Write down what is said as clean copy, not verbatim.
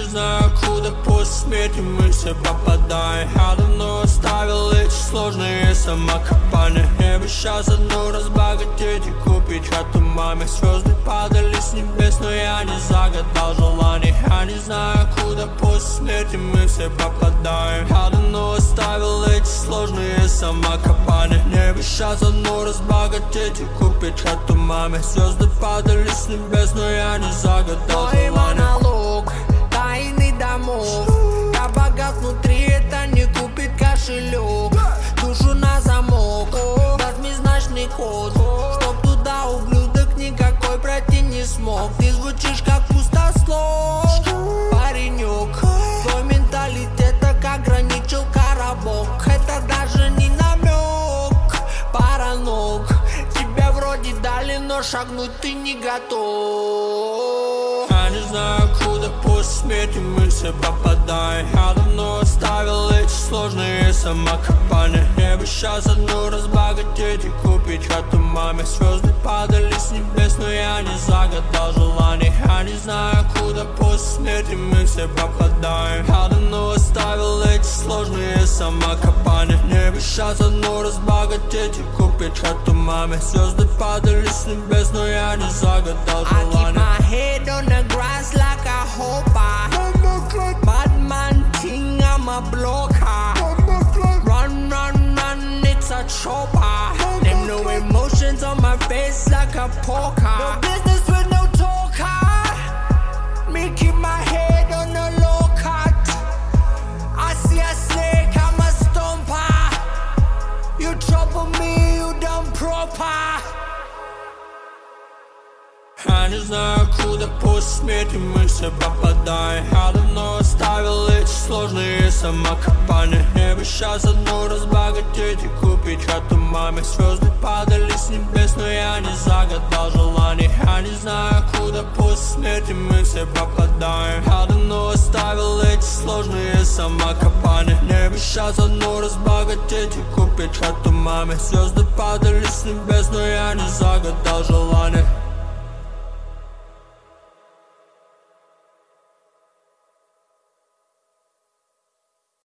знаю, куда после смерти мы все попадаем. Я давно оставил эти сложные самокопания. Я обещал одну разбогатеть и купить хату маме. Звезды падали с небес, но я не загадал желаний. Я не знаю, куда после смерти мы все попадаем. Я давно оставил эти сложные самокопания. Я обещал одну разбогатеть и купить хату маме. Звезды падали с небес, но я не загадал желаний. Монолог тайны домов. Я богат внутри, это не купит кошелек. Душу на замок, восьмизначный код. Чтоб туда, ублюдок, никакой пройти не смог. Ты звучишь как пустослов, паренек. Твой менталитет так ограничил коробок. Это даже не намек, пара ног. Тебе вроде дали, но шагнуть ты не готов. Я не знаю, куда после смерти мы все попадаем. Я давно оставил эти сложные самокопания. Я обещал одну разбогатеть и купить хату маме. Звезды падали с небес, но я не загадал желаний. Я не знаю, куда после смерти мы все попадаем. Я давно оставил эти сложные самокопания. Я обещал одну разбогатеть и купить хату маме. Звезды падали с небес, но я не загадал желаний. Head on the grass like a hopper. Badman thing, I'm a blocker. Run, run, run, it's a chopper. Them no emotions on my face like a poker. No business with no talker. Me keep my head on the low cut. I see a snake, I'm a stomper. You trouble me, you done proper. Я не знаю, куда после смерти мы все попадаем. Я давно оставил эти сложные самокопания. Я обещал одну разбогатеть и купить хату маме. Звезды падали с небес, но я не загадал желаний. Я не знаю, куда после смерти мы все попадаем. Я давно оставил эти сложные самокопания. Я обещал одну разбогатеть и купить хату маме. Звезды падали с небес, но я не загадал желаний.